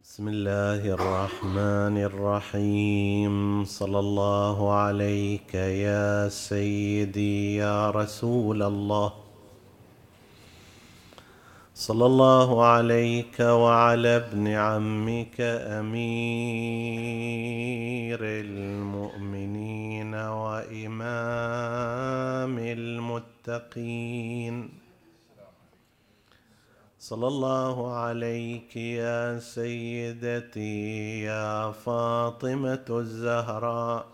بسم الله الرحمن الرحيم. صلى الله عليك يا سيدي يا رسول الله. صلى الله عليك وعلى ابن عمك أمير المؤمنين وإمام المتقين. صلى الله عليك يا سيدتي يا فاطمة الزهراء،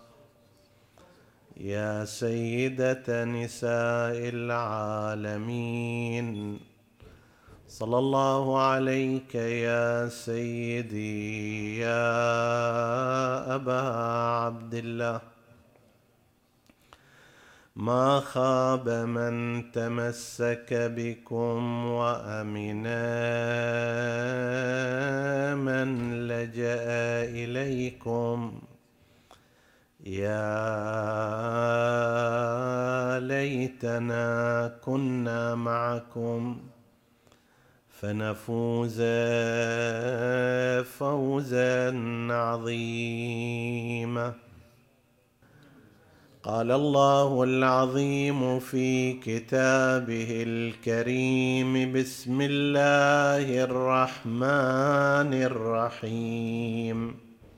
يا سيدة نساء العالمين. صلى الله عليك يا سيدي يا أبا عبد الله. ما خاب من تمسك بكم وأمنا من لجأ إليكم. يا ليتنا كنا معكم فنفوز فوزا عظيما. قال الله العظيم في كتابه الكريم: بسم الله الرحمن الرحيم.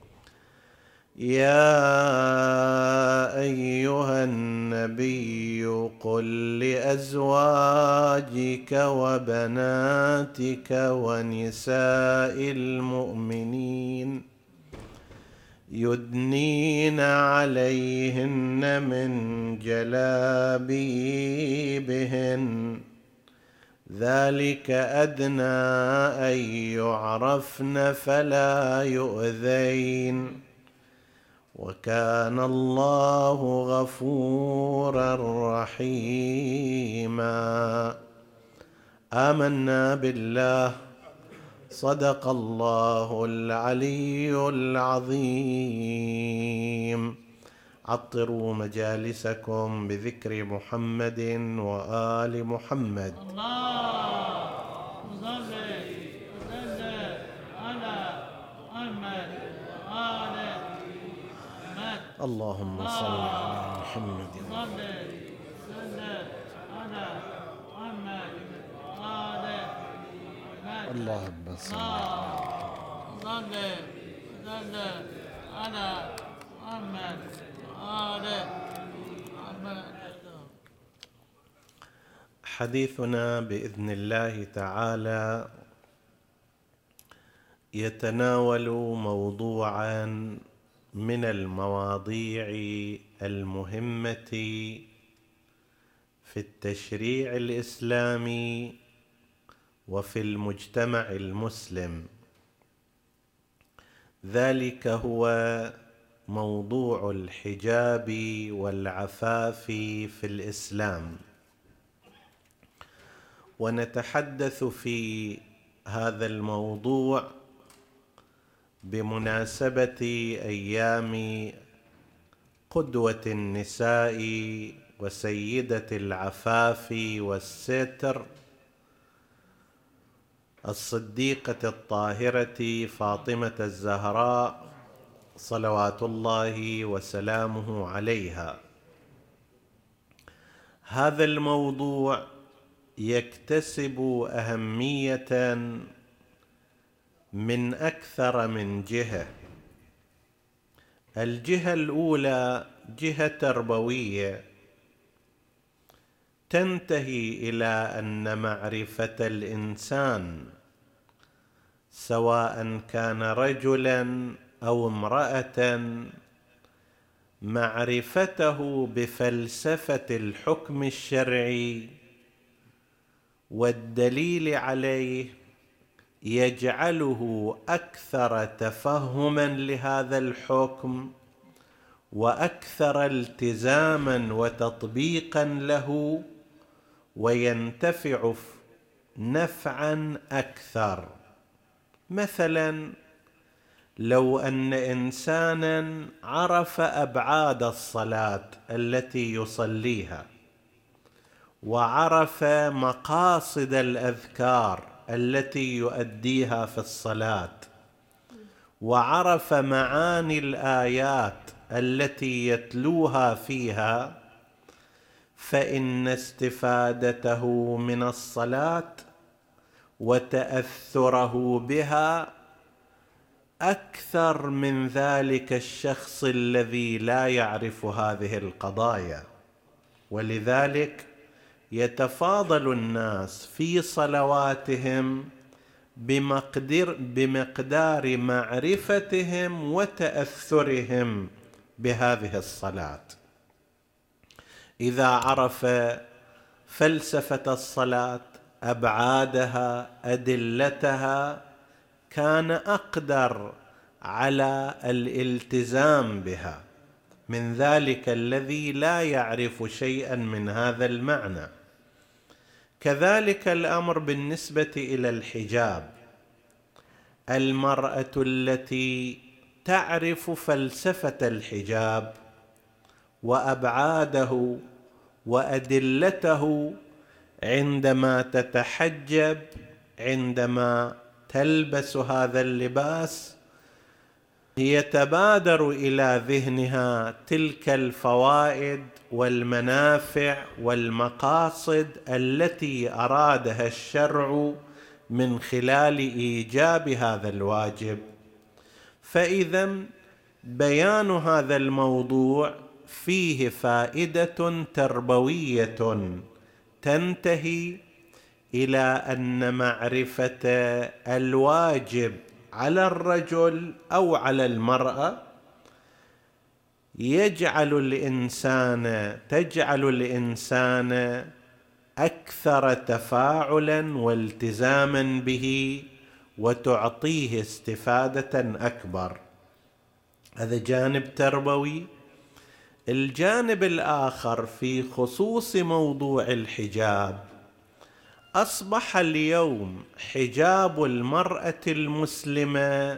يا أيها النبي قل لأزواجك وبناتك ونساء المؤمنين يدنين عليهن من جلابيبهن، ذلك أدنى أن يعرفن فلا يؤذين، وكان الله غفورا رحيما. آمنا بالله. صدق الله العلي العظيم. عطروا مجالسكم بذكر محمد وآل محمد. اللهم صل وسلم على محمد وآل محمد. اللهم صل على محمد. صل وسلم على محمد وآل محمد. اللهم صل وسلم على محمد وآل محمد. حديثنا بإذن الله تعالى يتناول موضوعا من المواضيع المهمة في التشريع الإسلامي وفي المجتمع المسلم. ذلك هو موضوع الحجاب والعفاف في الإسلام. ونتحدث في هذا الموضوع بمناسبة أيام قدوة النساء وسيدة العفاف والستر الصديقة الطاهرة فاطمة الزهراء صلوات الله وسلامه عليها. هذا الموضوع يكتسب أهمية من أكثر من جهة. الجهة الأولى جهة تربوية تنتهي إلى أن معرفة الإنسان سواء كان رجلا أو امرأة، معرفته بفلسفة الحكم الشرعي والدليل عليه يجعله أكثر تفهما لهذا الحكم وأكثر التزاما وتطبيقا له، وينتفع نفعا أكثر. مثلا لو أن إنسانا عرف أبعاد الصلاة التي يصليها وعرف مقاصد الأذكار التي يؤديها في الصلاة وعرف معاني الآيات التي يتلوها فيها، فإن استفادته من الصلاة وتأثره بها أكثر من ذلك الشخص الذي لا يعرف هذه القضايا. ولذلك يتفاضل الناس في صلواتهم بمقدار معرفتهم وتأثرهم بهذه الصلاة. إذا عرف فلسفة الصلاة، أبعادها، أدلتها، كان أقدر على الالتزام بها من ذلك الذي لا يعرف شيئا من هذا المعنى. كذلك الأمر بالنسبة إلى الحجاب. المرأة التي تعرف فلسفة الحجاب وأبعاده وأدلته عندما تتحجب، عندما تلبس هذا اللباس، يتبادر إلى ذهنها تلك الفوائد والمنافع والمقاصد التي أرادها الشرع من خلال إيجاب هذا الواجب. فإذا بيان هذا الموضوع فيه فائدة تربوية تنتهي إلى أن معرفة الواجب على الرجل أو على المرأة تجعل الإنسان أكثر تفاعلا والتزاما به، وتعطيه استفادة أكبر. هذا جانب تربوي. الجانب الآخر في خصوص موضوع الحجاب، أصبح اليوم حجاب المرأة المسلمة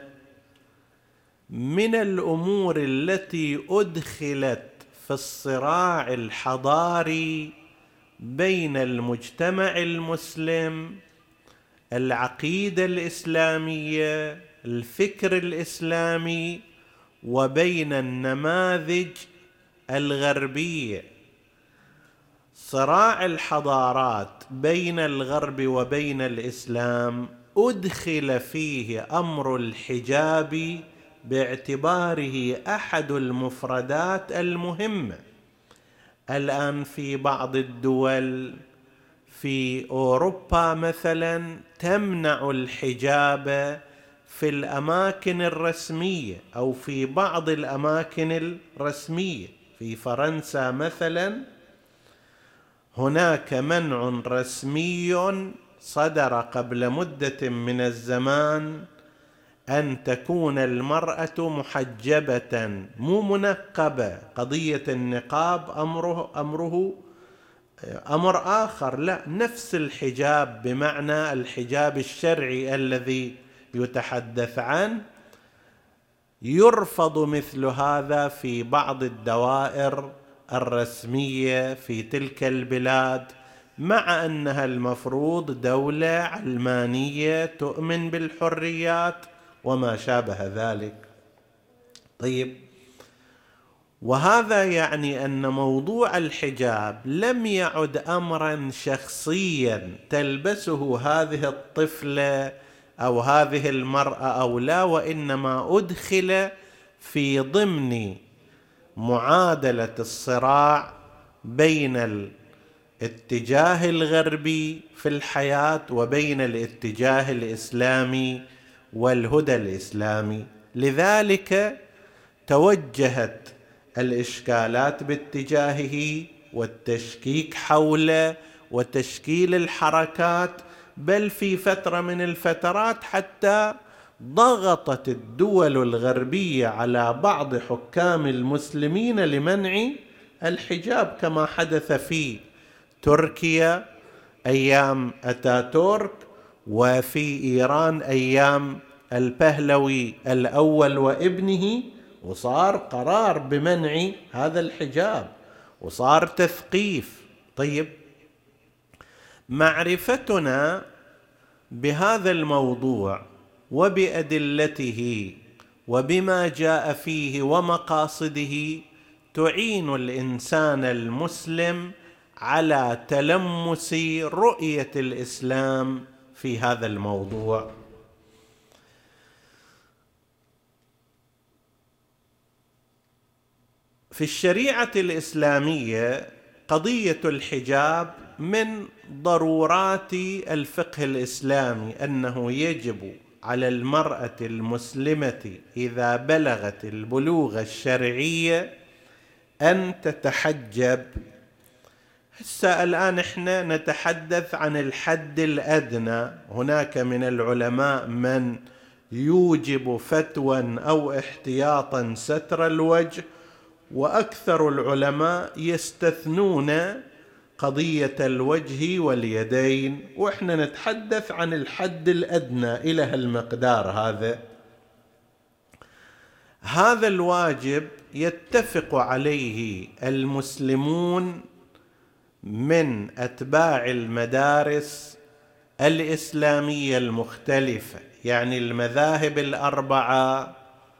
من الأمور التي أدخلت في الصراع الحضاري بين المجتمع المسلم، العقيدة الإسلامية، الفكر الإسلامي، وبين النماذج الغربية. صراع الحضارات بين الغرب وبين الإسلام أدخل فيه أمر الحجاب باعتباره أحد المفردات المهمة. الآن في بعض الدول في أوروبا مثلا تمنع الحجاب في الأماكن الرسمية أو في بعض الأماكن الرسمية. في فرنسا مثلا هناك منع رسمي صدر قبل مدة من الزمان أن تكون المرأة محجبة، مو منقبة. قضية النقاب أمره أمر آخر، لا، نفس الحجاب بمعنى الحجاب الشرعي الذي يتحدث عنه. يرفض مثل هذا في بعض الدوائر الرسمية في تلك البلاد، مع أنها المفروض دولة علمانية تؤمن بالحريات وما شابه ذلك. طيب، وهذا يعني أن موضوع الحجاب لم يعد أمرا شخصيا تلبسه هذه الطفلة أو هذه المرأة أو لا، وإنما أدخل في ضمن معادلة الصراع بين الاتجاه الغربي في الحياة وبين الاتجاه الإسلامي والهدى الإسلامي. لذلك توجهت الإشكالات باتجاهه والتشكيك حوله وتشكيل الحركات، بل في فترة من الفترات حتى ضغطت الدول الغربية على بعض حكام المسلمين لمنع الحجاب، كما حدث في تركيا أيام أتاتورك، وفي إيران أيام البهلوي الأول وابنه، وصار قرار بمنع هذا الحجاب وصار تثقيف. طيب، معرفتنا بهذا الموضوع وبأدلته وبما جاء فيه ومقاصده تعين الإنسان المسلم على تلمس رؤية الإسلام في هذا الموضوع. في الشريعة الإسلامية قضية الحجاب من ضرورات الفقه الإسلامي، أنه يجب على المرأة المسلمة إذا بلغت البلوغ الشرعي أن تتحجب. الآن احنا نتحدث عن الحد الأدنى. هناك من العلماء من يوجب فتوى أو احتياطا ستر الوجه، وأكثر العلماء يستثنون قضية الوجه واليدين، وإحنا نتحدث عن الحد الأدنى إلى المقدار هذا الواجب يتفق عليه المسلمون من أتباع المدارس الإسلامية المختلفة، يعني المذاهب الأربعة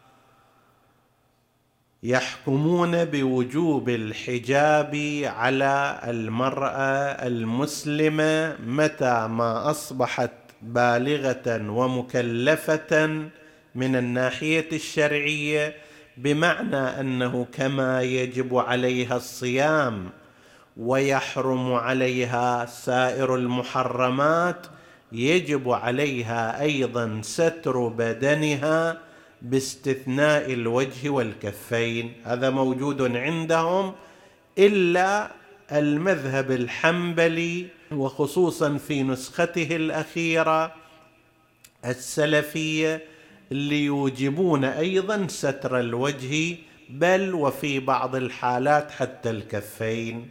يحكمون بوجوب الحجاب على المرأة المسلمة متى ما أصبحت بالغة ومكلفة من الناحية الشرعية، بمعنى أنه كما يجب عليها الصيام ويحرم عليها سائر المحرمات، يجب عليها أيضا ستر بدنها باستثناء الوجه والكفين. هذا موجود عندهم، إلا المذهب الحنبلي وخصوصا في نسخته الأخيرة السلفية اللي يوجبون أيضا ستر الوجه، بل وفي بعض الحالات حتى الكفين.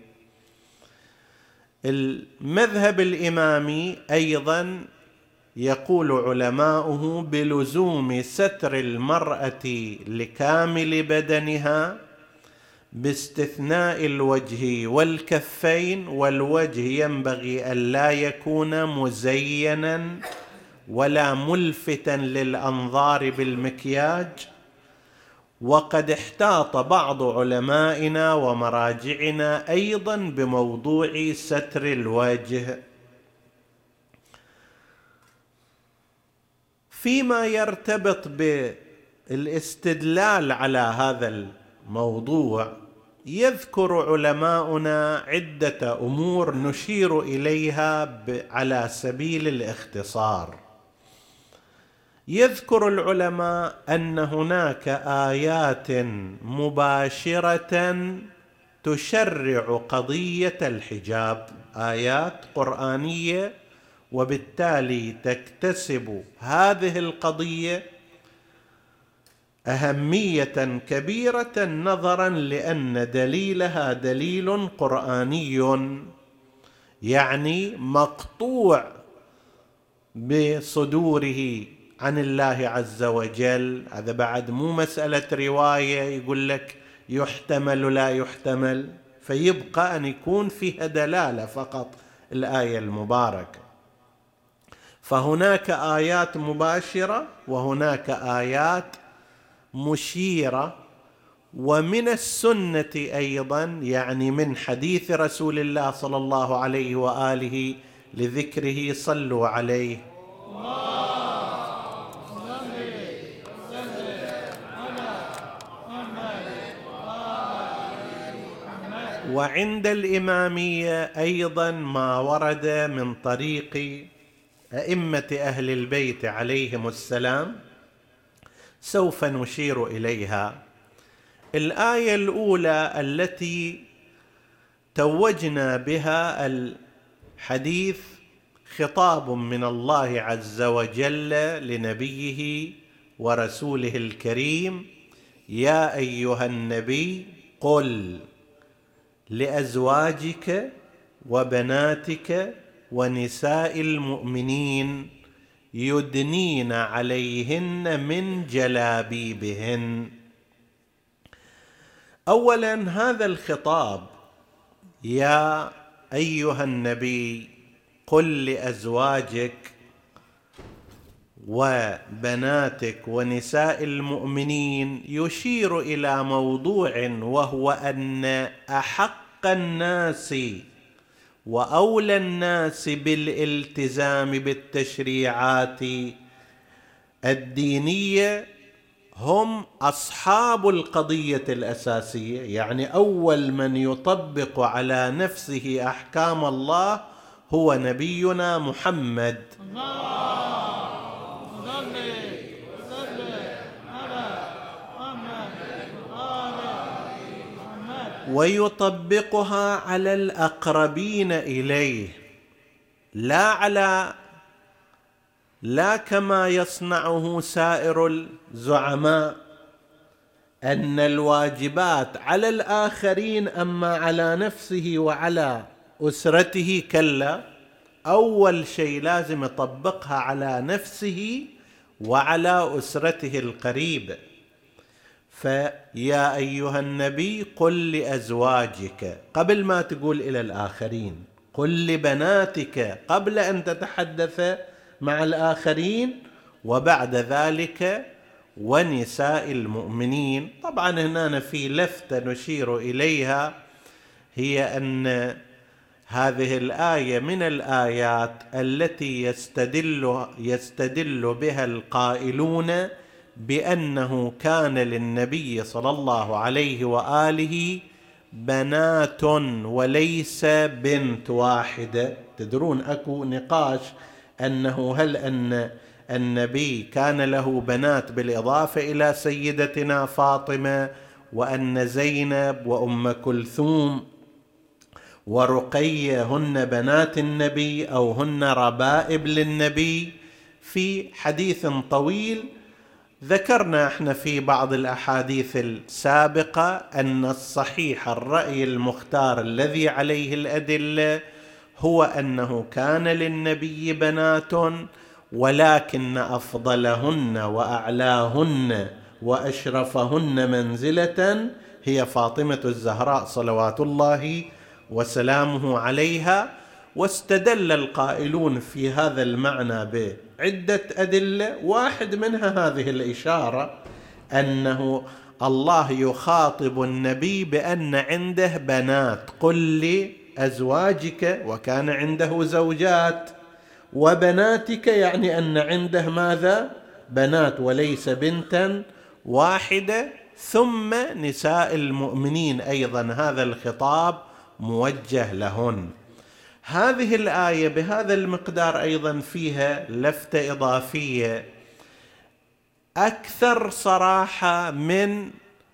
المذهب الإمامي أيضا يقول علماؤه بلزوم ستر المرأة لكامل بدنها باستثناء الوجه والكفين، والوجه ينبغي أن لا يكون مزينا ولا ملفتا للأنظار بالمكياج. وقد احتاط بعض علمائنا ومراجعنا أيضا بموضوع ستر الوجه. فيما يرتبط بالاستدلال على هذا الموضوع، يذكر علماؤنا عدة أمور نشير إليها على سبيل الاختصار. يذكر العلماء أن هناك آيات مباشرة تشرع قضية الحجاب، آيات قرآنية، وبالتالي تكتسب هذه القضية أهمية كبيرة نظرا لأن دليلها دليل قرآني، يعني مقطوع بصدوره عن الله عز وجل. هذا بعد مو مسألة رواية يقول لك يحتمل لا يحتمل، فيبقى أن يكون فيها دلالة فقط الآية المباركة. فهناك آيات مباشرة وهناك آيات مشيرة. ومن السنة أيضا، يعني من حديث رسول الله صلى الله عليه وآله لذكره صلوا عليه. وعند الإمامية أيضا ما ورد من طريق أئمة أهل البيت عليهم السلام، سوف نشير إليها. الآية الأولى التي توجنا بها الحديث خطاب من الله عز وجل لنبيه ورسوله الكريم: يا أيها النبي قل لأزواجك وبناتك ونساء المؤمنين يدنين عليهن من جلابيبهن. أولا هذا الخطاب يا أيها النبي قل لأزواجك وبناتك ونساء المؤمنين يشير إلى موضوع، وهو أن أحق الناس وأولى الناس بالالتزام بالتشريعات الدينية هم أصحاب القضية الأساسية، يعني أول من يطبق على نفسه أحكام الله هو نبينا محمد. ويطبقها على الأقربين إليه، لا كما يصنعه سائر الزعماء أن الواجبات على الآخرين أما على نفسه وعلى أسرته، كلا، أول شيء لازم يطبقها على نفسه وعلى أسرته القريبة. فيا أيها النبي قل لأزواجك، قبل ما تقول إلى الآخرين، قل لبناتك قبل أن تتحدث مع الآخرين، وبعد ذلك ونساء المؤمنين. طبعا هنا في لفتة نشير إليها، هي أن هذه الآية من الآيات التي يستدل بها القائلون بأنه كان للنبي صلى الله عليه وآله بنات وليس بنت واحدة. تدرون أكو نقاش أنه هل أن النبي كان له بنات بالإضافة إلى سيدتنا فاطمة، وأن زينب وأم كلثوم ورقية هن بنات النبي أو هن ربائب للنبي. في حديث طويل ذكرنا احنا في بعض الأحاديث السابقة أن الصحيح الرأي المختار الذي عليه الأدلة هو أنه كان للنبي بنات، ولكن أفضلهن وأعلاهن وأشرفهن منزلة هي فاطمة الزهراء صلوات الله وسلامه عليها. واستدل القائلون في هذا المعنى بعدة أدلة، واحد منها هذه الإشارة أنه الله يخاطب النبي بأن عنده بنات، قل لأزواجك، وكان عنده زوجات، وبناتك يعني أن عنده ماذا؟ بنات وليس بنتا واحدة. ثم نساء المؤمنين أيضا هذا الخطاب موجه لهن. هذه الآية بهذا المقدار أيضا فيها لفتة إضافية أكثر صراحة من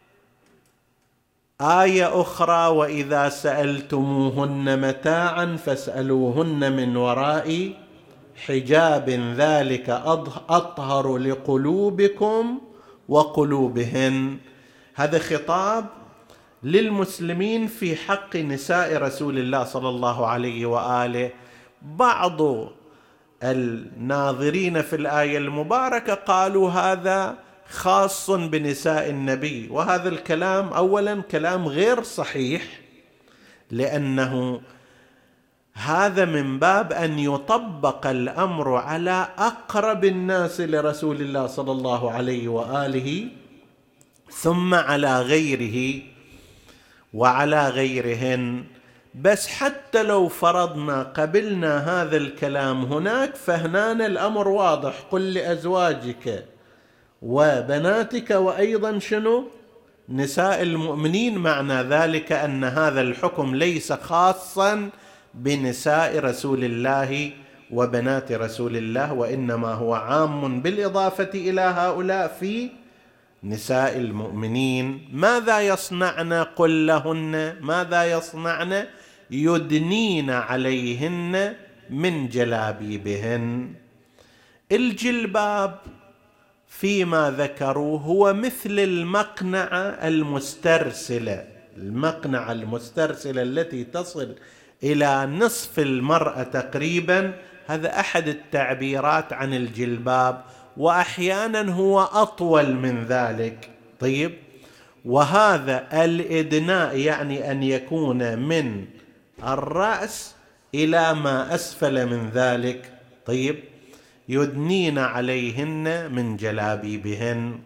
آية أخرى، وإذا سألتموهن متاعا فاسألوهن من وراء حجاب ذلك أطهر لقلوبكم وقلوبهن. هذا خطاب للمسلمين في حق نساء رسول الله صلى الله عليه وآله. بعض الناظرين في الآية المباركة قالوا هذا خاص بنساء النبي، وهذا الكلام أولا كلام غير صحيح، لأنه هذا من باب أن يطبق الأمر على أقرب الناس لرسول الله صلى الله عليه وآله، ثم على غيره وعلى غيرهن. بس حتى لو فرضنا قبلنا هذا الكلام هناك، فهنانا الأمر واضح، قل لأزواجك وبناتك وأيضا شنو؟ نساء المؤمنين. معنى ذلك أن هذا الحكم ليس خاصا بنساء رسول الله وبنات رسول الله، وإنما هو عام بالإضافة إلى هؤلاء في نساء المؤمنين. ماذا يصنعن؟ قل لهن ماذا يصنعن؟ يدنين عليهن من جلابيبهن. الجلباب فيما ذكروا هو مثل المقنعة المسترسلة، المقنعة المسترسلة التي تصل إلى نصف المرأة تقريبا. هذا أحد التعبيرات عن الجلباب، وأحيانا هو أطول من ذلك. طيب، وهذا الإدناء يعني أن يكون من الرأس إلى ما أسفل من ذلك. طيب، يدنين عليهن من جلابيبهن.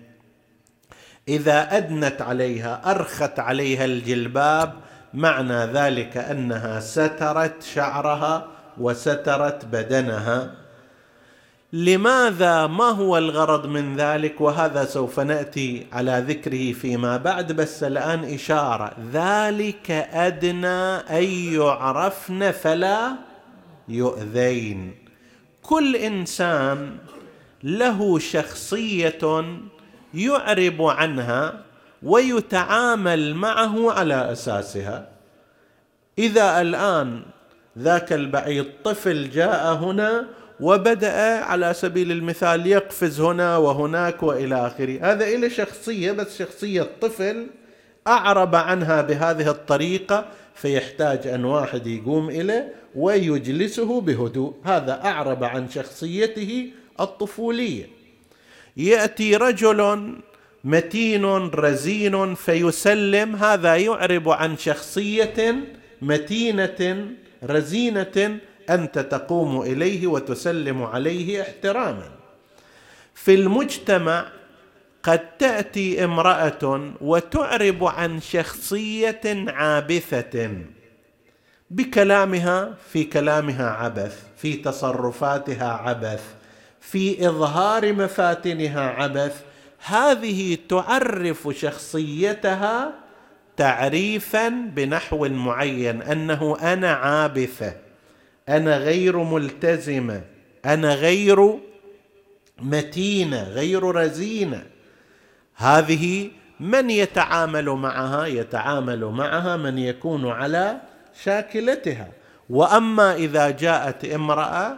إذا أدنت عليها، أرخت عليها الجلباب، معنى ذلك أنها سترت شعرها وسترت بدنها. لماذا؟ ما هو الغرض من ذلك؟ وهذا سوف نأتي على ذكره فيما بعد، بس الآن إشارة. ذلك أدنى أن يعرفن فلا يؤذين. كل إنسان له شخصية يعرب عنها ويتعامل معه على أساسها. إذا الآن ذاك البعيد طفل جاء هنا وبدأ على سبيل المثال يقفز هنا وهناك وإلى آخره، هذا إلى شخصية، بس شخصية طفل أعرب عنها بهذه الطريقة، فيحتاج أن واحد يقوم إليه ويجلسه بهدوء. هذا أعرب عن شخصيته الطفولية. يأتي رجل متين رزين فيسلم، هذا يعرب عن شخصية متينة رزينة، أنت تقوم إليه وتسلم عليه احتراما. في المجتمع قد تأتي امرأة وتعرب عن شخصية عابثة بكلامها، في كلامها عبث، في تصرفاتها عبث، في إظهار مفاتنها عبث. هذه تعرف شخصيتها تعريفا بنحو معين، أنه أنا عابثة، أنا غير ملتزمة، أنا غير متينة، غير رزينة. هذه من يتعامل معها؟ يتعامل معها من يكون على شاكلتها. وأما إذا جاءت امرأة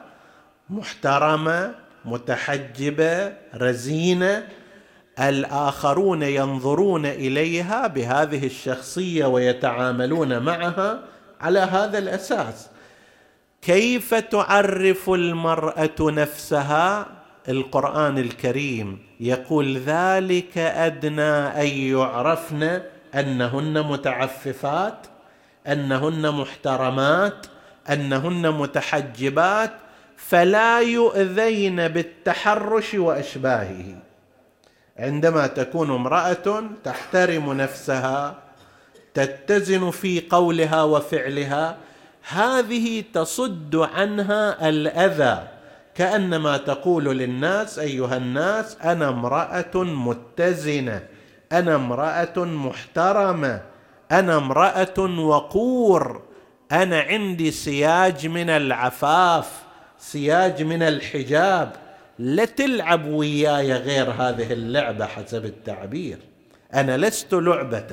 محترمة متحجبة رزينة، الآخرون ينظرون إليها بهذه الشخصية ويتعاملون معها على هذا الأساس. كيف تعرف المرأة نفسها؟ القرآن الكريم يقول ذلك أدنى أن يعرفن أنهن متعففات، أنهن محترمات، أنهن متحجبات، فلا يؤذين بالتحرش وأشباهه. عندما تكون امرأة تحترم نفسها، تتزن في قولها وفعلها، هذه تصد عنها الأذى، كأنما تقول للناس أيها الناس أنا امرأة متزنة، أنا امرأة محترمة، أنا امرأة وقور، أنا عندي سياج من العفاف، سياج من الحجاب، لا تلعب وياي غير هذه اللعبة حسب التعبير، أنا لست لعبة.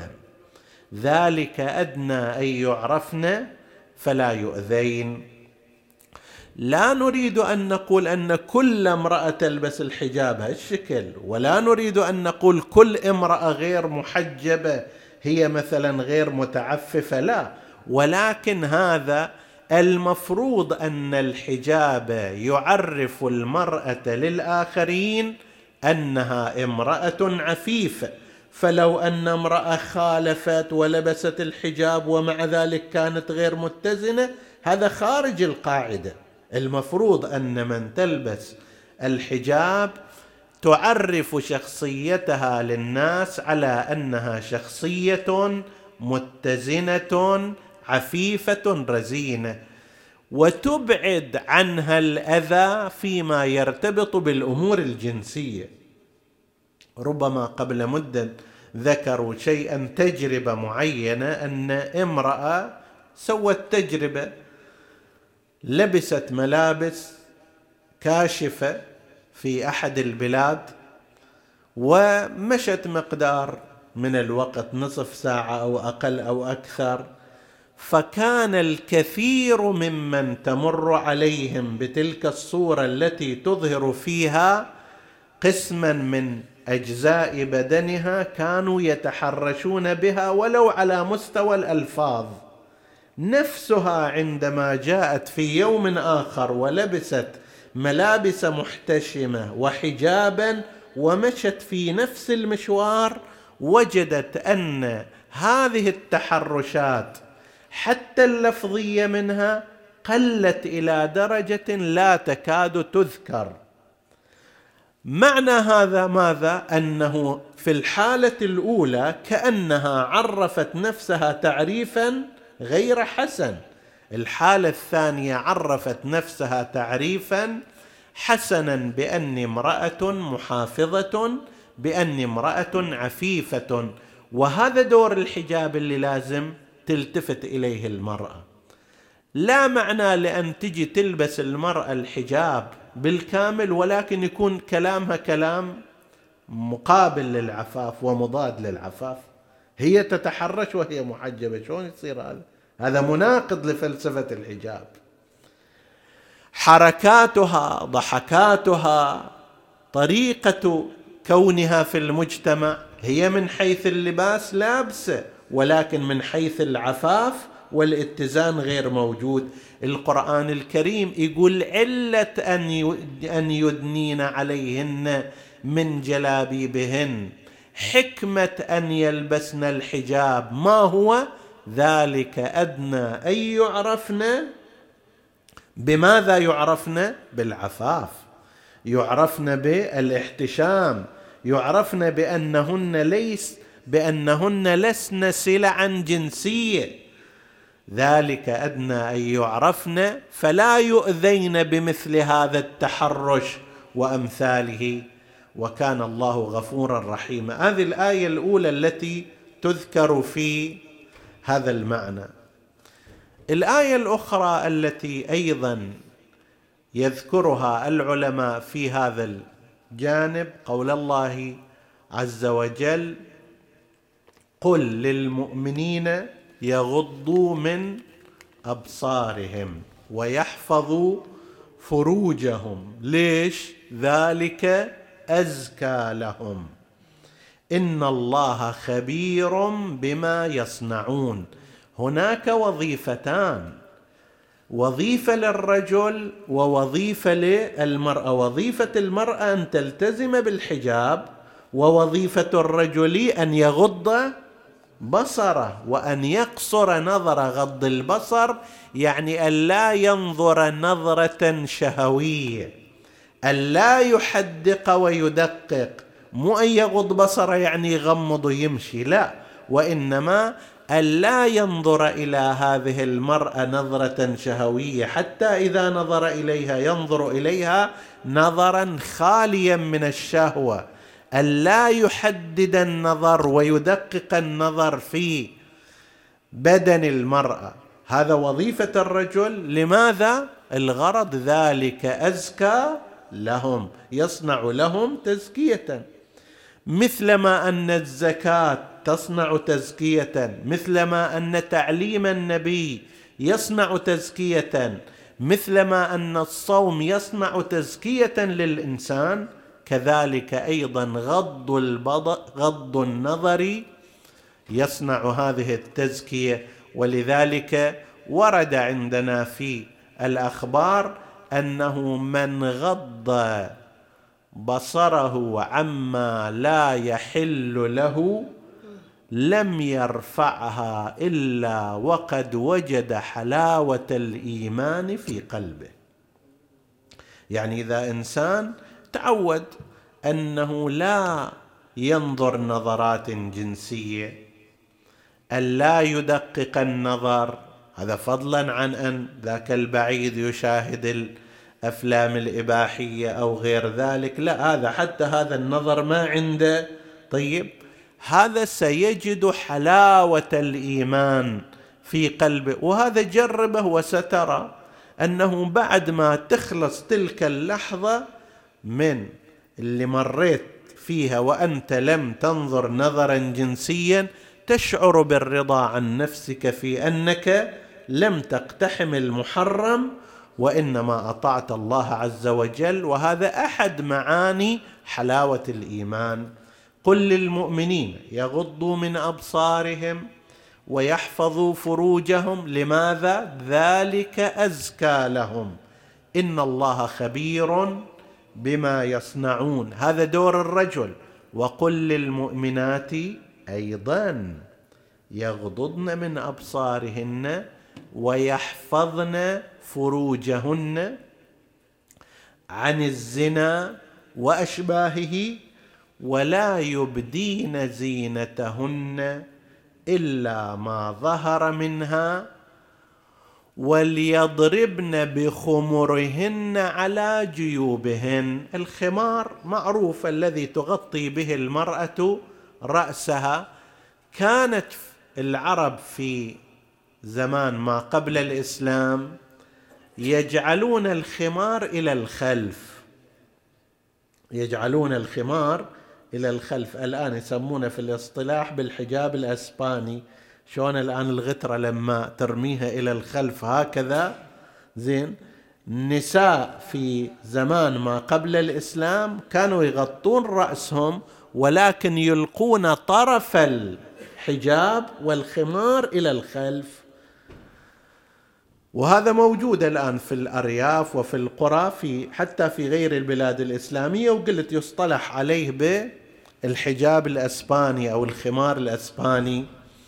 ذلك أدنى أن يعرفن فلا يؤذين. لا نريد أن نقول أن كل امرأة تلبس الحجاب هالشكل، ولا نريد أن نقول كل امرأة غير محجبة هي مثلا غير متعففة، لا، ولكن هذا المفروض أن الحجاب يعرف المرأة للآخرين أنها امرأة عفيفة. فلو أن امرأة خالفت ولبست الحجاب ومع ذلك كانت غير متزنة، هذا خارج القاعدة. المفروض أن من تلبس الحجاب تعرف شخصيتها للناس على أنها شخصية متزنة عفيفة رزينة، وتبعد عنها الأذى فيما يرتبط بالأمور الجنسية. ربما قبل مدة ذكروا شيئا، تجربة معينة، أن امرأة سوت تجربة، لبست ملابس كاشفة في أحد البلاد، ومشت مقدار من الوقت، نصف ساعة أو أقل أو أكثر، فكان الكثير ممن تمر عليهم بتلك الصورة التي تظهر فيها قسما من أجزاء بدنها كانوا يتحرشون بها ولو على مستوى الألفاظ. نفسها عندما جاءت في يوم آخر ولبست ملابس محتشمة وحجابا ومشت في نفس المشوار، وجدت أن هذه التحرشات حتى اللفظية منها قلت إلى درجة لا تكاد تذكر. معنى هذا ماذا؟ أنه في الحالة الأولى كأنها عرفت نفسها تعريفا غير حسن، الحالة الثانية عرفت نفسها تعريفا حسنا بأني امرأة محافظة، بأني امرأة عفيفة. وهذا دور الحجاب اللي لازم تلتفت إليه المرأة. لا معنى لأن تجي تلبس المرأة الحجاب بالكامل ولكن يكون كلامها كلام مقابل للعفاف ومضاد للعفاف. هي تتحرش وهي محجبة، شلون يصير هذا؟ هذا مناقض لفلسفة الحجاب. حركاتها، ضحكاتها، طريقة كونها في المجتمع هي من حيث اللباس لابسة، ولكن من حيث العفاف والاتزان غير موجود. القرآن الكريم يقول علة أن يدنين عليهن من جلابيبهن، حكمة أن يلبسن الحجاب ما هو؟ ذلك أدنى أن يعرفن. بماذا يعرفن؟ بالعفاف، يعرفن بالاحتشام، يعرفن بأنهن لسن سلعا جنسية. ذلك أدنى أن يعرفن فلا يؤذين بمثل هذا التحرش وأمثاله، وكان الله غفورا رحيما. هذه الآية الأولى التي تذكر في هذا المعنى. الآية الأخرى التي أيضا يذكرها العلماء في هذا الجانب قول الله عز وجل: قل للمؤمنين يغضوا من أبصارهم ويحفظوا فروجهم. ليش؟ ذلك أزكى لهم إن الله خبير بما يصنعون. هناك وظيفتان، وظيفة للرجل ووظيفة للمرأة. وظيفة المرأة أن تلتزم بالحجاب، ووظيفة الرجل أن يغض بصره وأن يقصر نظر. غض البصر يعني أن لا ينظر نظرة شهوية، أن لا يحدق ويدقق. مو أن يغض بصره يعني يغمض ويمشي، لا، وإنما أن لا ينظر إلى هذه المرأة نظرة شهوية، حتى إذا نظر إليها ينظر إليها نظرا خاليا من الشهوة، أن لا يحدد النظر ويدقق النظر في بدن المرأة. هذا وظيفة الرجل. لماذا؟ الغرض ذلك أزكى لهم، يصنع لهم تزكية، مثلما أن الزكاة تصنع تزكية، مثلما أن تعليم النبي يصنع تزكية، مثلما أن الصوم يصنع تزكية للإنسان، كذلك أيضا غض النظر يصنع هذه التزكية. ولذلك ورد عندنا في الأخبار أنه من غض بصره عما لا يحل له لم يرفعها إلا وقد وجد حلاوة الإيمان في قلبه. يعني إذا إنسان تعود أنه لا ينظر نظرات جنسية، أن لا يدقق النظر، هذا فضلا عن أن ذاك البعيد يشاهد الأفلام الإباحية أو غير ذلك، لا، هذا حتى هذا النظر ما عنده. طيب، هذا سيجد حلاوة الإيمان في قلبه، وهذا جربه وسترى أنه بعد ما تخلص تلك اللحظة من اللي مريت فيها وأنت لم تنظر نظرا جنسيا، تشعر بالرضا عن نفسك في أنك لم تقتحم المحرم وإنما أطعت الله عز وجل. وهذا أحد معاني حلاوة الإيمان. قل للمؤمنين يغضوا من أبصارهم ويحفظوا فروجهم. لماذا؟ ذلك أزكى لهم إن الله خبير بما يصنعون. هذا دور الرجل. وقل للمؤمنات أيضا يغضضن من أبصارهن ويحفظن فروجهن عن الزنا وأشباهه، ولا يبدين زينتهن إلا ما ظهر منها، وليضربن بخمرهن على جيوبهن. الخمار معروف الذي تغطي به المرأة رأسها. كانت العرب في زمان ما قبل الإسلام يجعلون الخمار إلى الخلف، يجعلون الخمار إلى الخلف. الآن يسمونه في الاصطلاح بالحجاب الأسباني. شلون الآن الغترة لما ترميها إلى الخلف هكذا، زين. النساء في زمان ما قبل الإسلام كانوا يغطون رأسهم، ولكن يلقون طرف الحجاب والخمار إلى الخلف. وهذا موجود الآن في الأرياف وفي القرى، حتى في غير البلاد الإسلامية، وقلت يصطلح عليه بالحجاب الأسباني أو الخمار الأسباني.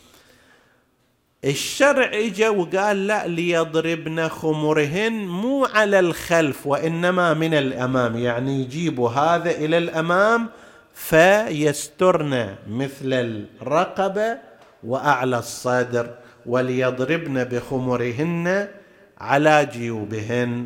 الشرع اجى وقال لا، ليضربن خمرهن مو على الخلف وإنما من الأمام، يعني يجيبوا هذا إلى الأمام فيسترن مثل الرقبة وأعلى الصدر، وليضربن بخمرهن على جيوبهن.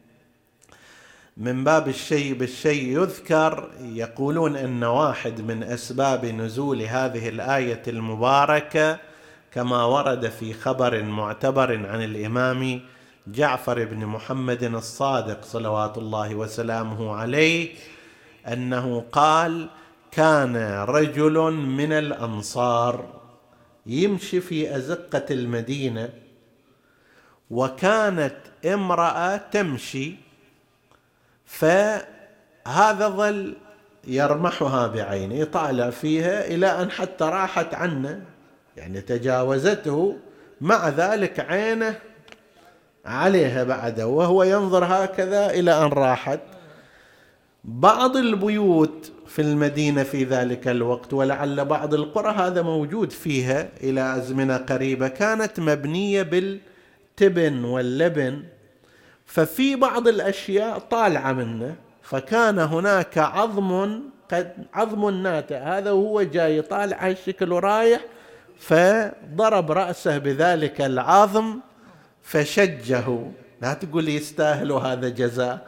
من باب الشيء بالشيء يذكر، يقولون أن واحد من أسباب نزول هذه الآية المباركة كما ورد في خبر معتبر عن الإمام جعفر بن محمد الصادق صلوات الله وسلامه عليه، أنه قال: كان رجل من الأنصار يمشي في أزقة المدينة، وكانت امرأة تمشي، فهذا ظل يرمحها بعينه، يطالع فيها إلى أن حتى راحت عنه، يعني تجاوزته، مع ذلك عينه عليها بعده وهو ينظر هكذا إلى أن راحت. بعض البيوت في المدينة في ذلك الوقت، ولعل بعض القرى هذا موجود فيها إلى أزمنة قريبة، كانت مبنية بالتبن واللبن، ففي بعض الأشياء طالعة منه، فكان هناك عظم ناتئ، هذا وهو جاي طالع هالشكل ورايح، فضرب رأسه بذلك العظم فشجه. لا تقول يستاهل هذا جزاء.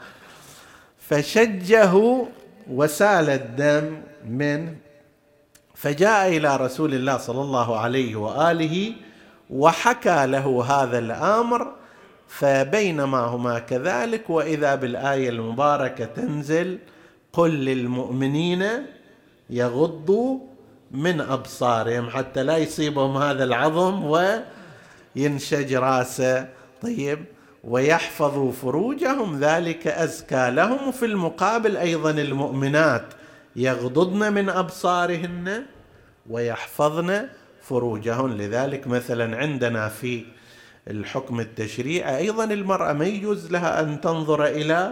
فشجه وسال الدم منه، فجاء إلى رسول الله صلى الله عليه وآله وحكى له هذا الأمر. فبينما هما كذلك، وإذا بالآية المباركة تنزل: قل للمؤمنين يغضوا من أبصارهم، حتى لا يصيبهم هذا العظم وينشج راسه. طيب، ويحفظوا فروجهم ذلك أزكى لهم. وفي المقابل أيضا المؤمنات يغضضن من أبصارهن ويحفظن فروجهن. لذلك مثلا عندنا في الحكم التشريعي أيضا المرأة ما يجوز لها أن تنظر إلى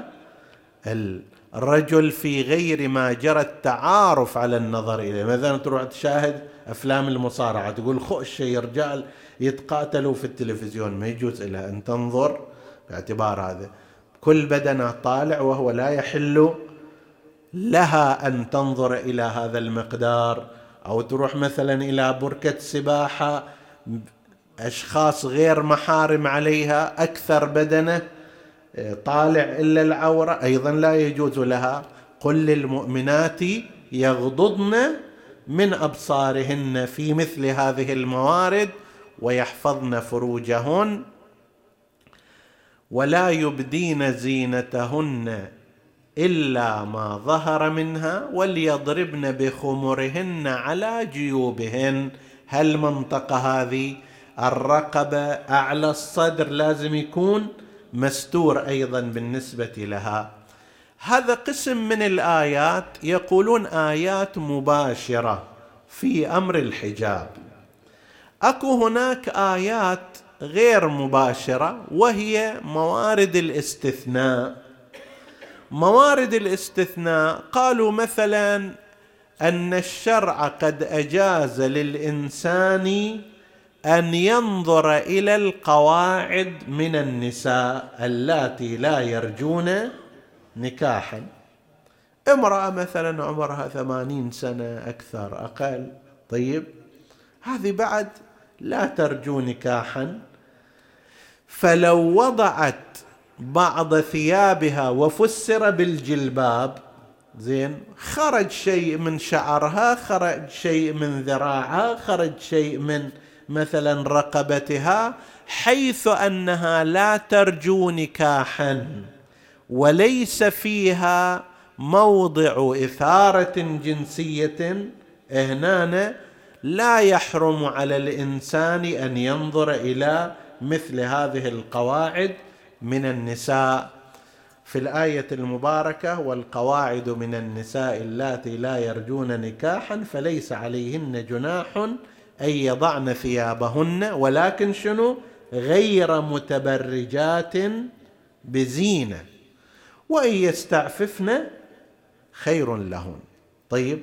الرجل في غير ما جرى التعارف على النظر إليه. مثلا تروح تشاهد أفلام المصارعة، تقول خش رجال يتقاتلوا في التلفزيون، ما يجوز لها أن تنظر، باعتبار هذا كل بدنه طالع، وهو لا يحل لها أن تنظر إلى هذا المقدار. أو تروح مثلا إلى بركة سباحة، أشخاص غير محارم عليها، أكثر بدنه طالع إلا العورة، أيضا لا يجوز لها. قل للمؤمنات يغضضن من أبصارهن في مثل هذه الموارد ويحفظن فروجهن، ولا يبدين زينتهن إلا ما ظهر منها، وليضربن بخمرهن على جيوبهن. هل منطقة هذه الرقبة أعلى الصدر لازم يكون مستور أيضا بالنسبة لها. هذا قسم من الآيات يقولون آيات مباشرة في أمر الحجاب. أكو هناك آيات غير مباشرة، وهي موارد الاستثناء. موارد الاستثناء قالوا مثلا أن الشرع قد أجاز للإنسان أن ينظر إلى القواعد من النساء اللاتي لا يرجون نكاحا، امرأة مثلا عمرها 80 سنة أكثر أقل، طيب هذه بعد لا ترجو نكاحا، فلو وضعت بعض ثيابها وفسر بالجلباب، زين، خرج شيء من شعرها، خرج شيء من ذراعها، خرج شيء من مثلا رقبتها، حيث أنها لا ترجو نكاحا وليس فيها موضع إثارة جنسية، هنا لا يحرم على الإنسان أن ينظر إلى مثل هذه القواعد من النساء. في الآية المباركة: والقواعد من النساء اللاتي لا يرجون نكاحا فليس عليهن جناح أن يضعن ثيابهن ولكن شنو؟ غير متبرجات بزينة وإن يستعففن خير لهن. طيب،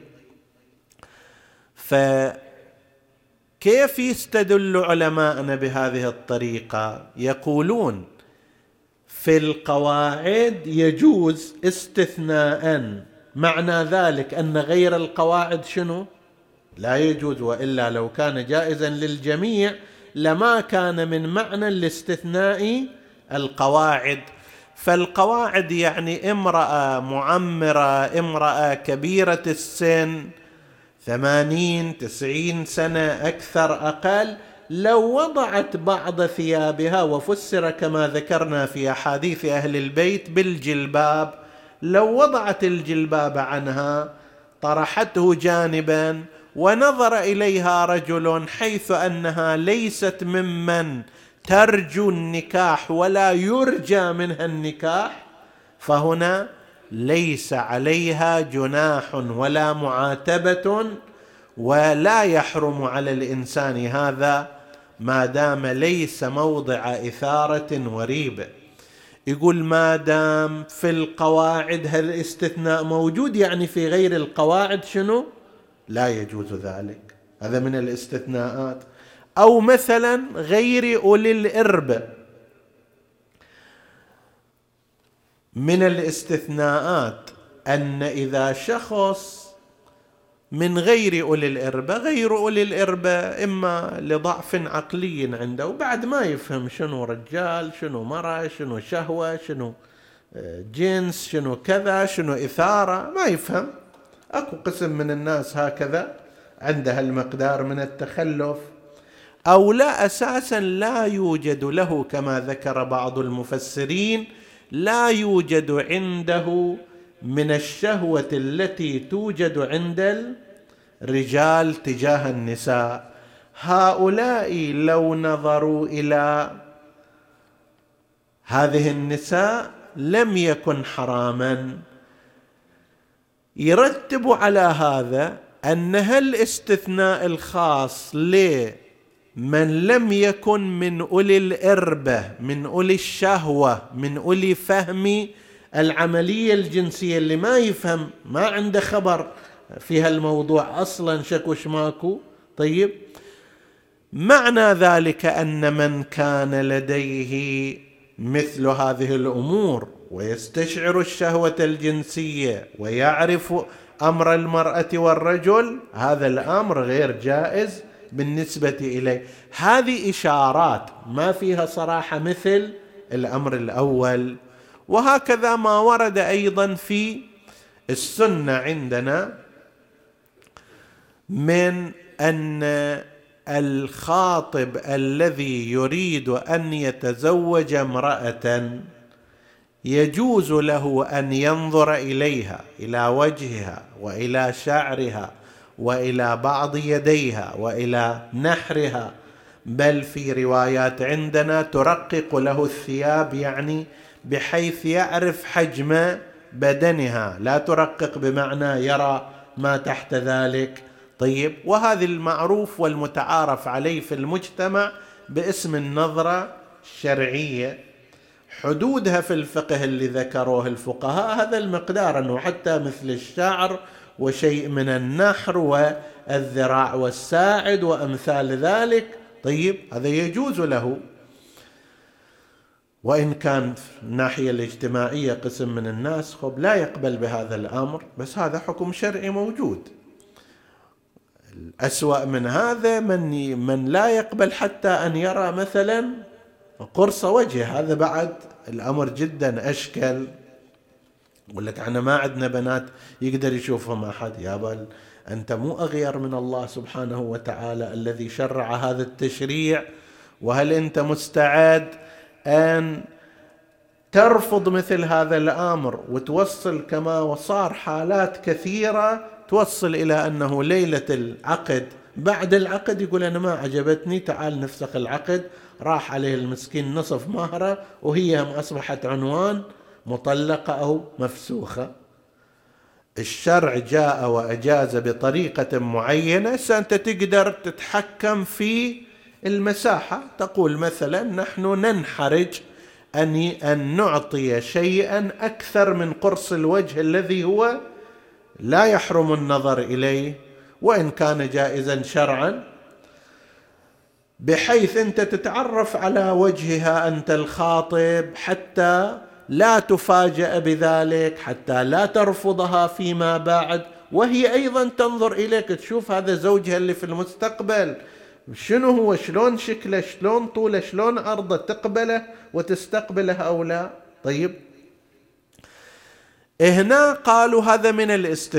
فكيف يستدل علماءنا بهذه الطريقة؟ يقولون في القواعد يجوز استثناء، معنى ذلك أن غير القواعد شنو؟ لا يجوز، وإلا لو كان جائزا للجميع لما كان من معنى الاستثناء القواعد. فالقواعد يعني امرأة معمرة، امرأة كبيرة السن 80 90 سنة أكثر أقل، لو وضعت بعض ثيابها وفسر كما ذكرنا في أحاديث أهل البيت بالجلباب، لو وضعت الجلباب عنها طرحته جانبا ونظر إليها رجل حيث أنها ليست ممن ترجو النكاح ولا يرجى منها النكاح، فهنا ليس عليها جناح ولا معاتبة، ولا يحرم على الإنسان هذا ما دام ليس موضع إثارة وريبة. يقول ما دام في القواعد هالاستثناء موجود، يعني في غير القواعد شنو؟ لا يجوز ذلك، هذا من الاستثناءات. أو مثلا غير أولي الإربة، من الاستثناءات أن إذا شخص من غير أولي الإربة، غير أولي الإربة إما لضعف عقلي عنده وبعد ما يفهم شنو رجال شنو مرأة شنو شهوة شنو جنس شنو كذا شنو إثارة، ما يفهم. أكو قسم من الناس هكذا عنده المقدار من التخلف، أو لا أساسا لا يوجد له كما ذكر بعض المفسرين، لا يوجد عنده من الشهوة التي توجد عند الرجال تجاه النساء. هؤلاء لو نظروا إلى هذه النساء لم يكن حراما. يرتب على هذا أن الاستثناء الخاص لمن لم يكن من أولي الإربة، من أولي الشهوة، من أولي فهم العملية الجنسية، اللي ما يفهم، ما عنده خبر في هالموضوع أصلا، شكوش ماكو. طيب، معنى ذلك أن من كان لديه مثل هذه الأمور ويستشعر الشهوة الجنسية ويعرف أمر المرأة والرجل، هذا الأمر غير جائز بالنسبة إليه. هذه إشارات ما فيها صراحة مثل الأمر الأول. وهكذا ما ورد أيضا في السنة عندنا من أن الخاطب الذي يريد أن يتزوج امرأة يجوز له أن ينظر إليها، إلى وجهها وإلى شعرها وإلى بعض يديها وإلى نحرها، بل في روايات عندنا ترقق له الثياب، يعني بحيث يعرف حجم بدنها، لا ترقق بمعنى يرى ما تحت ذلك. طيب، وهذا المعروف والمتعارف عليه في المجتمع باسم النظرة الشرعية، حدودها في الفقه اللي ذكروه الفقهاء هذا المقدار، أنه حتى مثل الشعر وشيء من النحر والذراع والساعد وأمثال ذلك. طيب، هذا يجوز له. وإن كان في الناحية الاجتماعية قسم من الناس لا يقبل بهذا الأمر، بس هذا حكم شرعي موجود. الأسوأ من هذا من لا يقبل حتى أن يرى مثلا قرص وجهه، هذا بعد الأمر جدا أشكل. يقول لك احنا ما عندنا بنات يقدر يشوفهم أحد. يا بل أنت مو أغير من الله سبحانه وتعالى الذي شرع هذا التشريع؟ وهل أنت مستعد أن ترفض مثل هذا الأمر وتوصل كما وصار حالات كثيرة توصل إلى أنه ليلة العقد بعد العقد يقول أنا ما عجبتني تعال نفسخ العقد، راح عليه المسكين نصف مهره وهي أصبحت عنوان مطلقة أو مفسوخة. الشرع جاء وأجاز بطريقة معينة، أنت تقدر تتحكم في المساحة، تقول مثلا نحن ننحرج أن نعطي شيئا أكثر من قرص الوجه الذي هو لا يحرم النظر إليه وإن كان جائزا شرعا، بحيث أنت تتعرف على وجهها أنت الخاطب حتى لا تفاجأ بذلك، حتى لا ترفضها فيما بعد، وهي أيضا تنظر إليك تشوف هذا زوجها اللي في المستقبل شنو هو، شلون شكله، شلون طوله، شلون عرضه، تقبله وتستقبله أو لا. طيب هنا قالوا هذا من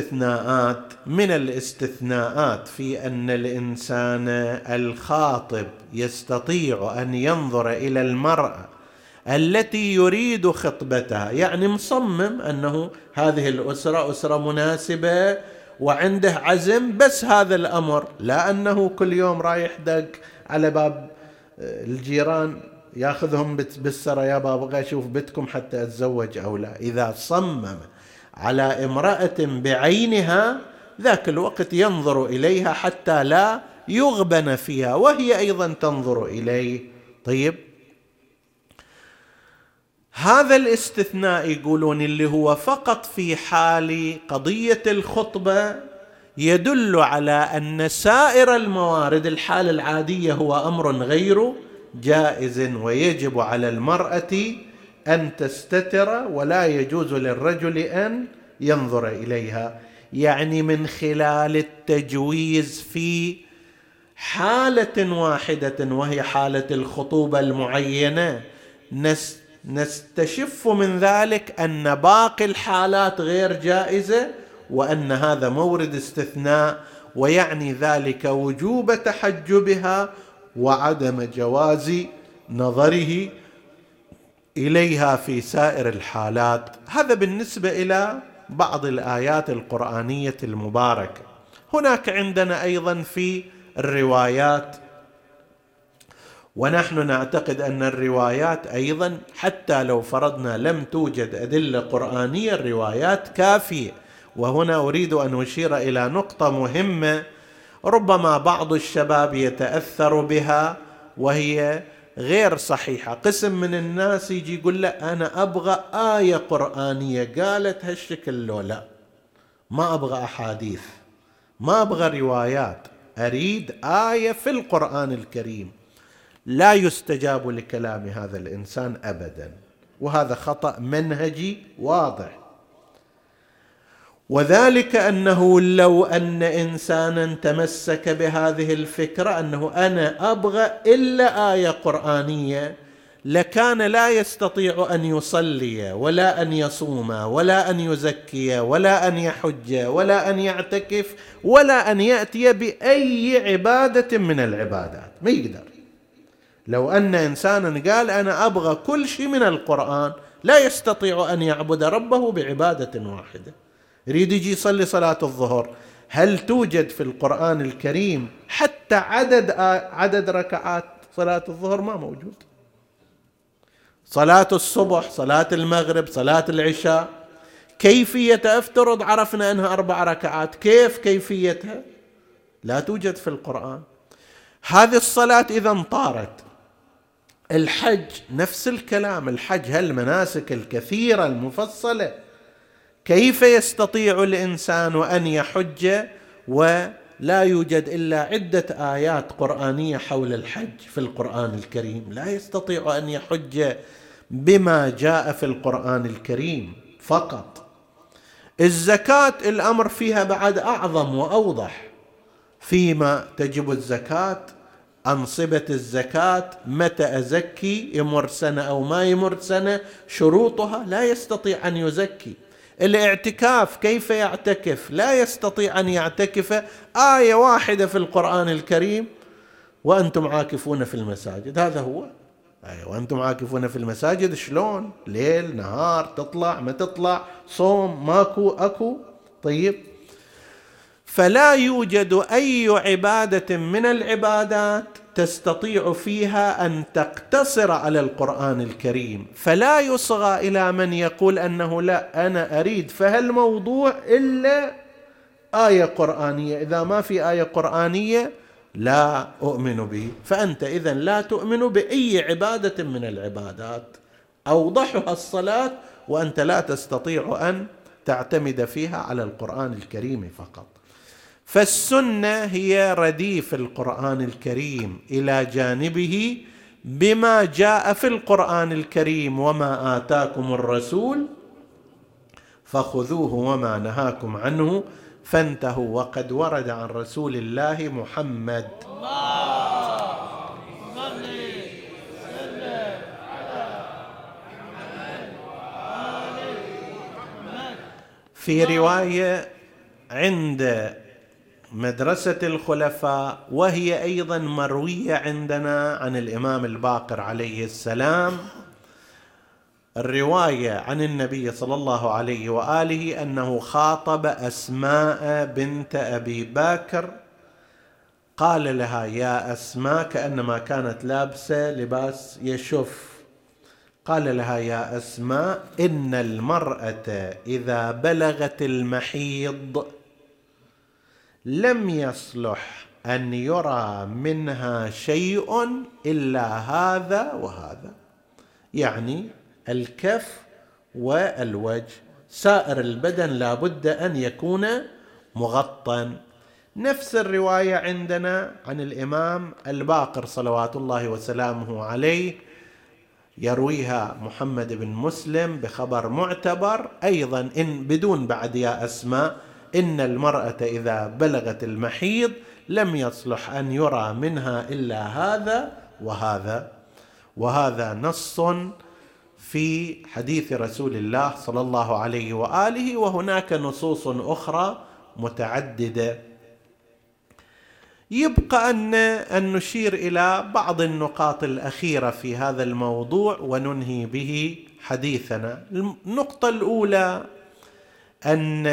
الاستثناءات في أن الإنسان الخاطب يستطيع أن ينظر إلى المرأة التي يريد خطبتها، يعني مصمم أنه هذه الأسرة أسرة مناسبة وعنده عزم، بس هذا الأمر لا أنه كل يوم رايح دق على باب الجيران ياخذهم بالسرة يا بابا أشوف بيتكم حتى أتزوج أو لا. إذا صمم على امرأة بعينها ذاك الوقت ينظر إليها حتى لا يغبن فيها وهي أيضا تنظر إليه. طيب هذا الاستثناء يقولون اللي هو فقط في حال قضية الخطبة يدل على أن سائر الموارد الحالة العادية هو أمر غير جائز، ويجب على المرأة أن تستتر ولا يجوز للرجل أن ينظر إليها. يعني من خلال التجويز في حالة واحدة وهي حالة الخطوبة المعينة نستشف من ذلك أن باقي الحالات غير جائزة، وأن هذا مورد استثناء، ويعني ذلك وجوب تحجبها وعدم جواز نظره إليها في سائر الحالات. هذا بالنسبة إلى بعض الآيات القرآنية المباركة. هناك عندنا أيضا في الروايات، ونحن نعتقد أن الروايات أيضا حتى لو فرضنا لم توجد أدلة قرآنية الروايات كافية. وهنا أريد أن أشير إلى نقطة مهمة ربما بعض الشباب يتأثر بها وهي غير صحيحة. قسم من الناس يجي يقول لا أنا أبغى آية قرآنية قالت هالشكل، لا ما أبغى أحاديث، ما أبغى روايات، أريد آية في القرآن الكريم. لا يستجاب لكلام هذا الإنسان أبدا، وهذا خطأ منهجي واضح. وذلك أنه لو أن إنسانا تمسك بهذه الفكرة أنه أنا أبغى إلا آية قرآنية لكان لا يستطيع أن يصلي ولا أن يصوم ولا أن يزكي ولا أن يحج ولا أن يعتكف ولا أن يأتي بأي عبادة من العبادات، ما يقدر. لو أن إنسانا قال أنا أبغى كل شيء من القرآن لا يستطيع أن يعبد ربه بعبادة واحدة. يريد يجي يصلي صلاة الظهر، هل توجد في القرآن الكريم حتى عدد ركعات صلاة الظهر؟ ما موجود. صلاة الصبح، صلاة المغرب، صلاة العشاء، كيفية افترض عرفنا أنها 4 ركعات، كيفيتها لا توجد في القرآن. هذه الصلاة إذا طارت. الحج نفس الكلام، الحج هالمناسك الكثيرة المفصلة، كيف يستطيع الإنسان أن يحج ولا يوجد إلا عدة آيات قرآنية حول الحج في القرآن الكريم؟ لا يستطيع أن يحج بما جاء في القرآن الكريم فقط. الزكاة الأمر فيها بعد أعظم وأوضح، فيما تجب الزكاة، أنصبة الزكاة، متى أزكي، يمر سنة أو ما يمر سنة، شروطها، لا يستطيع أن يزكي. الاعتكاف كيف يعتكف، لا يستطيع أن يعتكف، آية واحدة في القرآن الكريم وأنتم عاكفون في المساجد، هذا هو. وأنتم عاكفون في المساجد شلون؟ ليل نهار، تطلع ما تطلع، صوم ماكو أكو. طيب، فلا يوجد أي عبادة من العبادات تستطيع فيها أن تقتصر على القرآن الكريم، فلا يصغى إلى من يقول أنه لا أنا أريد فهالموضوع إلا آية قرآنية، إذا ما في آية قرآنية لا أؤمن به. فأنت إذن لا تؤمن بأي عبادة من العبادات، أوضحها الصلاة، وأنت لا تستطيع أن تعتمد فيها على القرآن الكريم فقط. فالسنة هي رديف القرآن الكريم إلى جانبه بما جاء في القرآن الكريم: وما آتاكم الرسول فخذوه وما نهاكم عنه فانتهوا. وقد ورد عن رسول الله محمد في رواية عند مدرسة الخلفاء، وهي أيضا مروية عندنا عن الإمام الباقر عليه السلام، الرواية عن النبي صلى الله عليه وآله أنه خاطب أسماء بنت أبي بكر، قال لها: يا أسماء، كأنما كانت لابسة لباس يشف، قال لها: يا أسماء، إن المرأة إذا بلغت المحيض لم يصلح أن يرى منها شيء إلا هذا وهذا، يعني الكف والوجه، سائر البدن لا بد أن يكون مغطى. نفس الرواية عندنا عن الإمام الباقر صلوات الله وسلامه عليه، يرويها محمد بن مسلم بخبر معتبر أيضا، إن بدون بعد يا أسماء، إن المرأة إذا بلغت المحيض لم يصلح أن يرى منها إلا هذا وهذا. وهذا نص في حديث رسول الله صلى الله عليه وآله، وهناك نصوص أخرى متعددة. يبقى أن نشير إلى بعض النقاط الأخيرة في هذا الموضوع وننهي به حديثنا. النقطة الأولى أن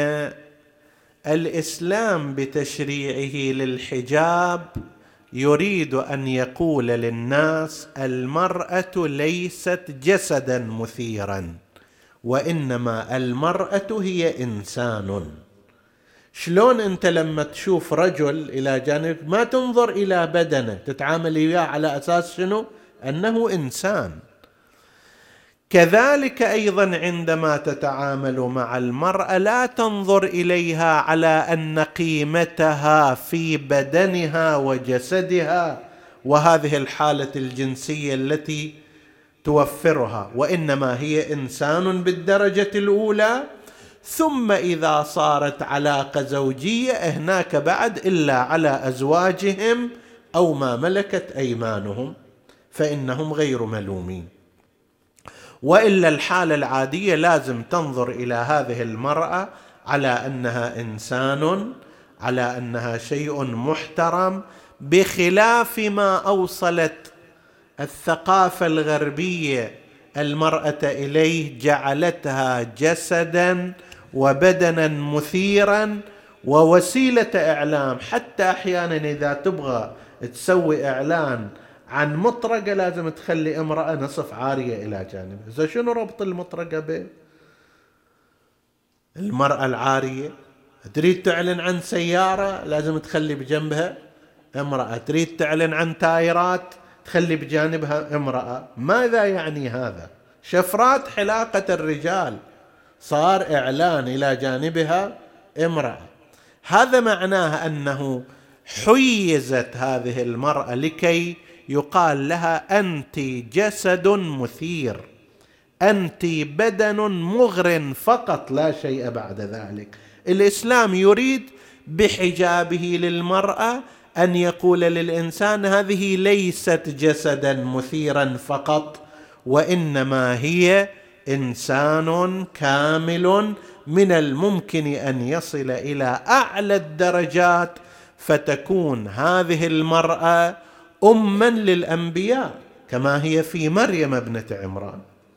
الإسلام بتشريعه للحجاب يريد أن يقول للناس: المرأة ليست جسدا مثيرا، وإنما المرأة هي إنسان. شلون أنت لما تشوف رجل إلى جانبك ما تنظر إلى بدنه، تتعامل وياه على أساس شنو؟ أنه إنسان. كذلك أيضا عندما تتعامل مع المرأة لا تنظر إليها على أن قيمتها في بدنها وجسدها وهذه الحالة الجنسية التي توفرها، وإنما هي إنسان بالدرجة الأولى. ثم إذا صارت علاقة زوجية هناك بعد إلا على أزواجهم أو ما ملكت أيمانهم فإنهم غير ملومين. وإلا الحالة العادية لازم تنظر إلى هذه المرأة على أنها إنسان، على أنها شيء محترم، بخلاف ما أوصلت الثقافة الغربية المرأة إليه، جعلتها جسدا وبدنا مثيرا ووسيلة إعلام. حتى أحيانا إذا تبغى تسوي إعلان عن مطرقة لازم تخلي امرأة نصف عارية إلى جانبها. إذا شنو ربط المطرقة به؟ المرأة العارية. تريد تعلن عن سيارة لازم تخلي بجنبها امرأة، تريد تعلن عن تايرات تخلي بجانبها امرأة. ماذا يعني هذا؟ شفرات حلاقة الرجال صار إعلان إلى جانبها امرأة. هذا معناه أنه حيزت هذه المرأة لكي يقال لها: أنت جسد مثير، أنت بدن مغر فقط لا شيء بعد ذلك. الإسلام يريد بحجابه للمرأة أن يقول للإنسان هذه ليست جسدا مثيرا فقط، وإنما هي إنسان كامل من الممكن أن يصل إلى أعلى الدرجات، فتكون هذه المرأة أما للأنبياء كما هي في مريم ابنة عمران،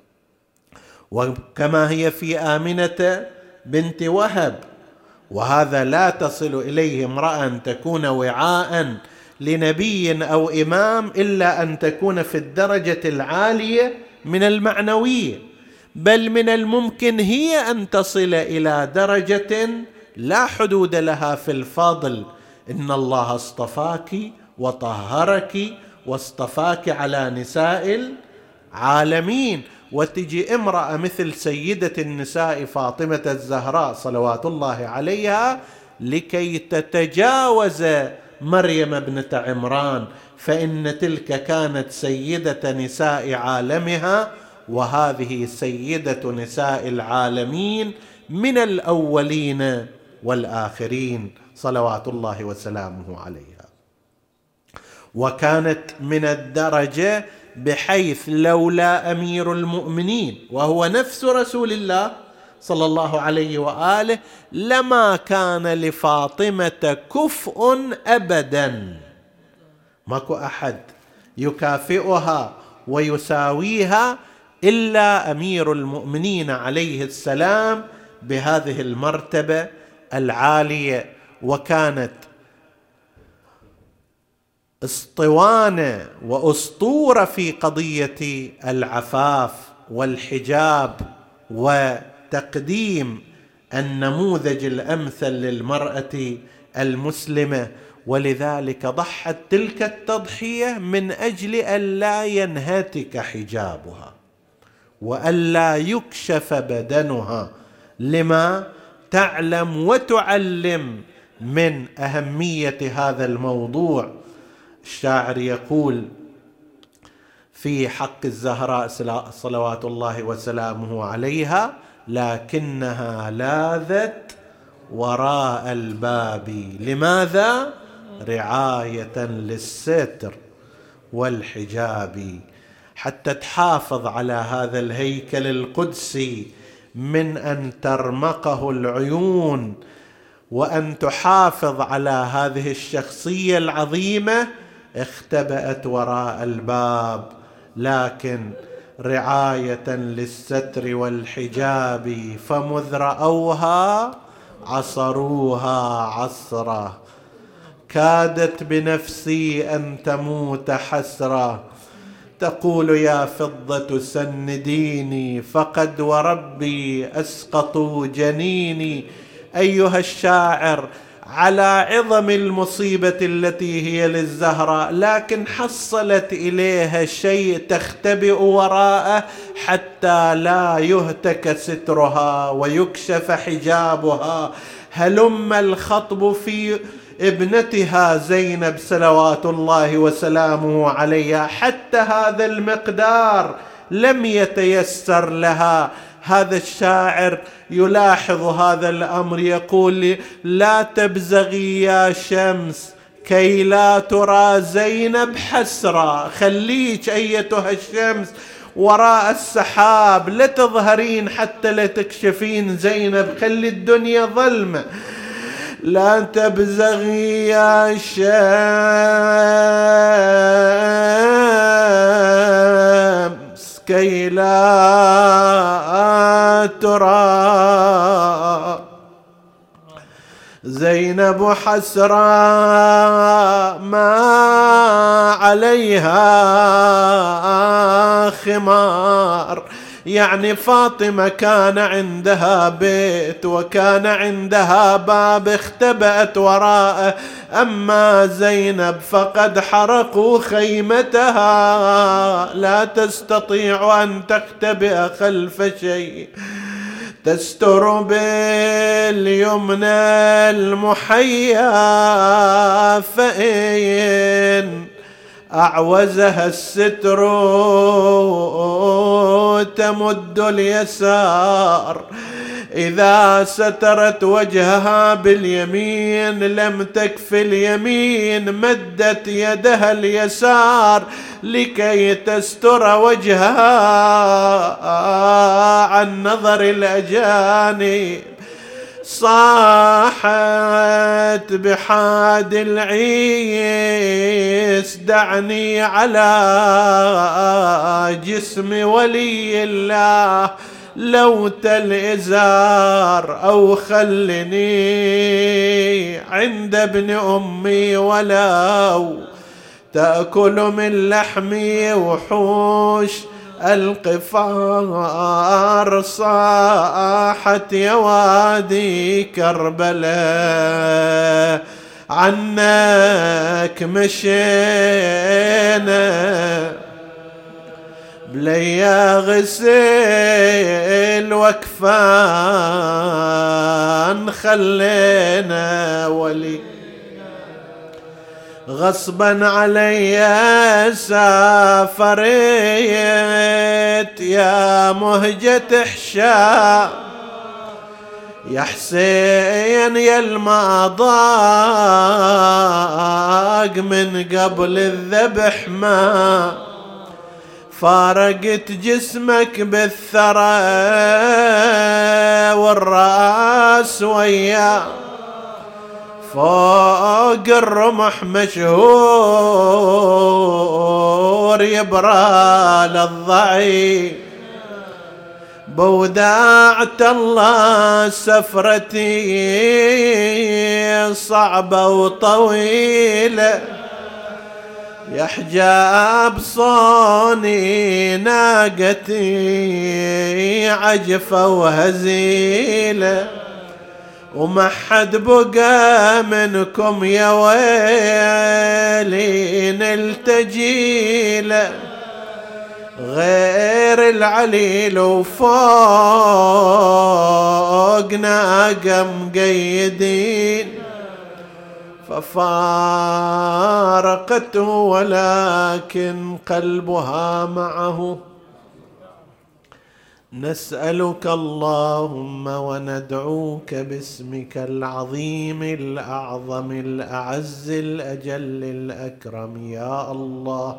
وكما هي في آمنة بنت وهب. وهذا لا تصل إليه امرأة أن تكون وعاء لنبي أو إمام إلا أن تكون في الدرجة العالية من المعنوية، بل من الممكن هي أن تصل إلى درجة لا حدود لها في الفضل. إن الله اصطفاك وطهرك واصطفاك على نساء العالمين. وتجي امرأة مثل سيدة النساء فاطمة الزهراء صلوات الله عليها لكي تتجاوز مريم ابنة عمران، فإن تلك كانت سيدة نساء عالمها، وهذه سيدة نساء العالمين من الأولين والآخرين صلوات الله وسلامه عليها. وكانت من الدرجة بحيث لولا أمير المؤمنين وهو نفس رسول الله صلى الله عليه وآله لما كان لفاطمة كفء أبدا، ماكو أحد يكافئها ويساويها إلا أمير المؤمنين عليه السلام بهذه المرتبة العالية. وكانت اسطوانة وأسطورة في قضية العفاف والحجاب وتقديم النموذج الأمثل للمرأة المسلمة. ولذلك ضحت تلك التضحية من أجل ألا ينهتك حجابها وألا يكشف بدنها، لما تعلم وتعلم من أهمية هذا الموضوع. الشاعر يقول في حق الزهراء صلوات الله وسلامه عليها: لكنها لاذت وراء الباب. لماذا؟ رعاية للستر والحجاب، حتى تحافظ على هذا الهيكل القدسي من أن ترمقه العيون، وأن تحافظ على هذه الشخصية العظيمة. اختبأت وراء الباب، لكن رعاية للستر والحجاب، فمذ رأوها عصروها عصرة، كادت بنفسي أن تموت حسرة. تقول يا فضة سنديني، فقد وربي أسقطوا جنيني. أيها الشاعر، على عظم المصيبة التي هي للزهراء، لكن حصلت إليها شيء تختبئ وراءه حتى لا يهتك سترها ويكشف حجابها. هلم الخطب في ابنتها زينب صلوات الله وسلامه عليها، حتى هذا المقدار لم يتيسر لها. هذا الشاعر يلاحظ هذا الأمر، يقول: لا تبزغي يا شمس كي لا ترى زينب حسرة. خليك أيتها الشمس وراء السحاب، لا تظهرين حتى لا تكشفين زينب، خلي الدنيا ظلمة. لا تبزغي يا شمس كي لا ترى زينب حسرة ما عليها خمار. يعني فاطمة كان عندها بيت وكان عندها باب اختبأت وراءه، أما زينب فقد حرقوا خيمتها، لا تستطيع أن تختبئ خلف شيء، تستر باليمنى المحيا، فإن أعوزها الستر تمد اليسار، إذا سترت وجهها باليمين لم تكف اليمين مدت يدها اليسار لكي تستر وجهها عن نظر الأجانب. صاحت بحاد العيس دعني على جسم ولي الله لوت الإزار، أو خلني عند ابن أمي ولو تأكل من لحمي وحوش القفار. صاحت يا وادي كربلاء عنك مشينا بليا غسل وكفان خلينا ولي غصبا علي سافرت يا مهجة حشا يا حسين يا المضاق من قبل الذبح ما فارقت جسمك بالثرى والرأس وياه فوق الرمح مشهور يبرال الضعيف بوداعة الله سفرتي صعبة وطويلة يا حجاب صوني ناقتي عجفة وهزيلة وما حد بقى منكم يا ويلي نلتجي له غير العليل وفوقنا قم قيدين ففارقته ولكن قلبها معه. نسألك اللهم وندعوك باسمك العظيم الأعظم الأعز الأجل الأكرم يا الله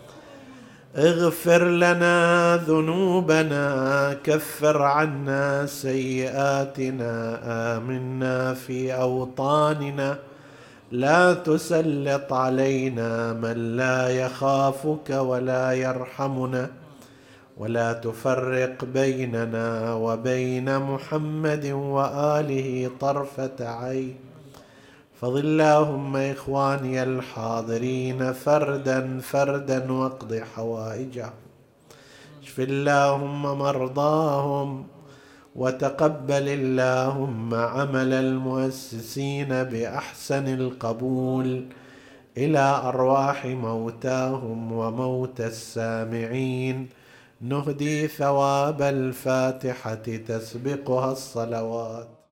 اغفر لنا ذنوبنا كفر عنا سيئاتنا آمنا في أوطاننا لا تسلط علينا من لا يخافك ولا يرحمنا ولا تفرق بيننا وبين محمد وآله طرفة عين. فضل اللهم إخواني الحاضرين فردا فردا واقض حوائجهم. اشف اللهم مرضاهم وتقبل اللهم عمل المؤسسين بأحسن القبول إلى أرواح موتاهم وموتى السامعين. نهدي ثواب الفاتحة تسبقها الصلوات.